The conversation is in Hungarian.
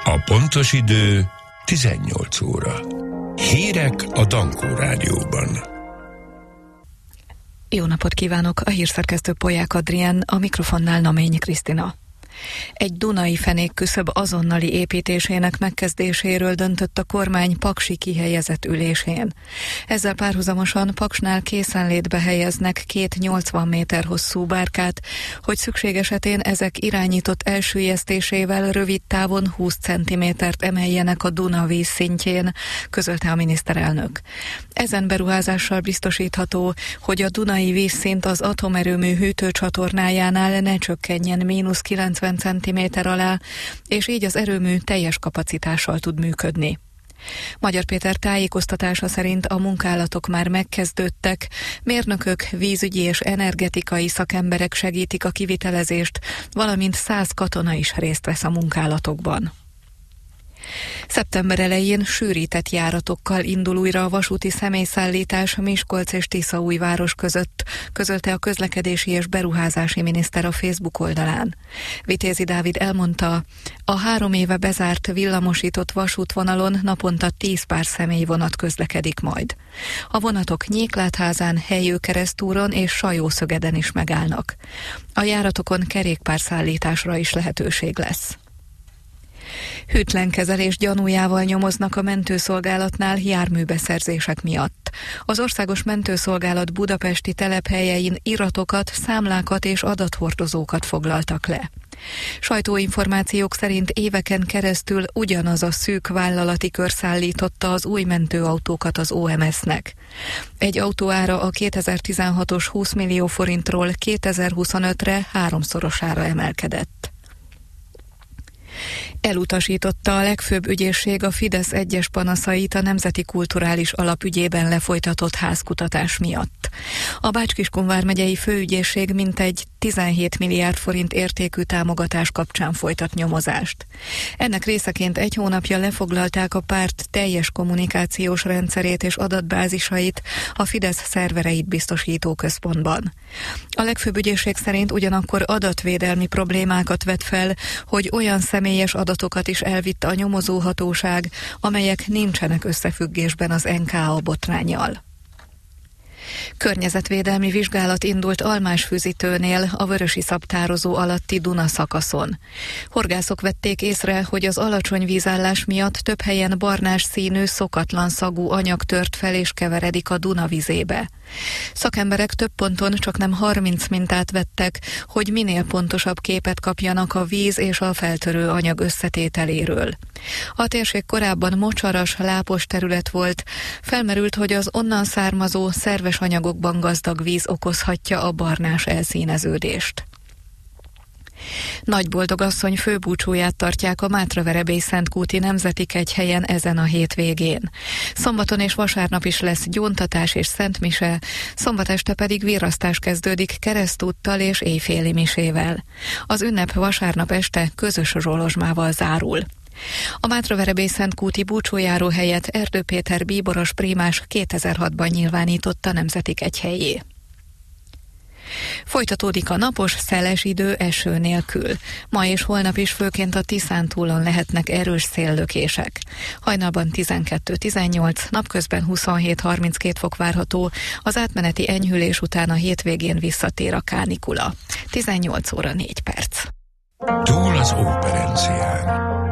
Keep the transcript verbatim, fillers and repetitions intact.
A pontos idő tizennyolc óra. Hírek a Dankó Rádióban. Jó napot kívánok, a hírszerkesztő Polyák Adrián, a mikrofonnál Naményi Krisztina. Egy dunai fenékküszöb azonnali építésének megkezdéséről döntött a kormány paksi kihelyezett ülésén. Ezzel párhuzamosan Paksnál készenlétbe helyeznek két nyolcvan méter hosszú bárkát, hogy szükség esetén ezek irányított elsüllyesztésével rövid távon húsz centimétert emeljenek a Duna víz szintjén, közölte a miniszterelnök. Ezen beruházással biztosítható, hogy a dunai vízszint az atomerőmű hűtőcsatornájánál ne csökkenjen mínusz kilencven centiméter alá, és így az erőmű teljes kapacitással tud működni. Magyar Péter tájékoztatása szerint a munkálatok már megkezdődtek, mérnökök, vízügyi és energetikai szakemberek segítik a kivitelezést, valamint száz katona is részt vesz a munkálatokban. Szeptember elején sűrített járatokkal indul újra a vasúti személyszállítás Miskolc és Tiszaújváros között, közölte a közlekedési és beruházási miniszter a Facebook oldalán. Vitézi Dávid elmondta, a három éve bezárt villamosított vasútvonalon naponta tíz pár személyvonat közlekedik majd. A vonatok Nyéklátházán, Helyőkeresztúron és Sajószögeden is megállnak. A járatokon kerékpárszállításra is lehetőség lesz. Hűtlenkezelés gyanújával nyomoznak a mentőszolgálatnál járműbeszerzések miatt. Az Országos Mentőszolgálat budapesti telephelyein iratokat, számlákat és adathordozókat foglaltak le. Sajtóinformációk szerint éveken keresztül ugyanaz a szűk vállalati kör szállította az új mentőautókat az o em es-nek. Egy autó ára a kétezer-tizenhatos húsz millió forintról kétezer-huszonötre háromszorosára emelkedett. Elutasította a legfőbb ügyészség a Fidesz egyes panaszait a Nemzeti Kulturális Alap ügyében lefolytatott házkutatás miatt. A Bács-Kiskun vármegyei főügyészség mintegy tizenhét milliárd forint értékű támogatás kapcsán folytat nyomozást. Ennek részeként egy hónapja lefoglalták a párt teljes kommunikációs rendszerét és adatbázisait a Fidesz szervereit biztosító központban. A legfőbb ügyészség szerint ugyanakkor adatvédelmi problémákat vet fel, hogy olyan személyes adatokat is elvitt a nyomozóhatóság, amelyek nincsenek összefüggésben az en ká á botránnyal. Környezetvédelmi vizsgálat indult Almásfűzitőnél, a vörösiszap tározó alatti Duna szakaszon. Horgászok vették észre, hogy az alacsony vízállás miatt több helyen barnás színű, szokatlan szagú anyag tört fel és keveredik a Duna vizébe. Szakemberek több ponton csaknem harminc mintát vettek, hogy minél pontosabb képet kapjanak a víz és a feltörő anyag összetételéről. A térség korábban mocsaras, lápos terület volt, felmerült, hogy az onnan származó szerves anyagokban gazdag víz okozhatja a barnás elszíneződést. Nagyboldogasszony főbúcsúját tartják a Mátraverebély-Szentkúti Nemzeti Kegyhelyen ezen a hétvégén. Szombaton és vasárnap is lesz gyóntatás és szentmise, szombat este pedig virrasztás kezdődik keresztúttal és éjféli misével. Az ünnep vasárnap este közös zsolozsmával zárul. A Mátraverebély-Szentkúti búcsújáró helyet Erdő Péter bíboros prímás kétezer-hatban nyilvánította Nemzeti Kegyhellyé. Folytatódik a napos, szeles idő eső nélkül. Ma és holnap is főként a Tiszántúlon lehetnek erős széllökések. Hajnalban tizenkettő tizennyolc, napközben huszonhét harminckét fok várható, az átmeneti enyhülés után a hétvégén visszatér a kánikula. tizennyolc óra négy perc. Túl az óperencián.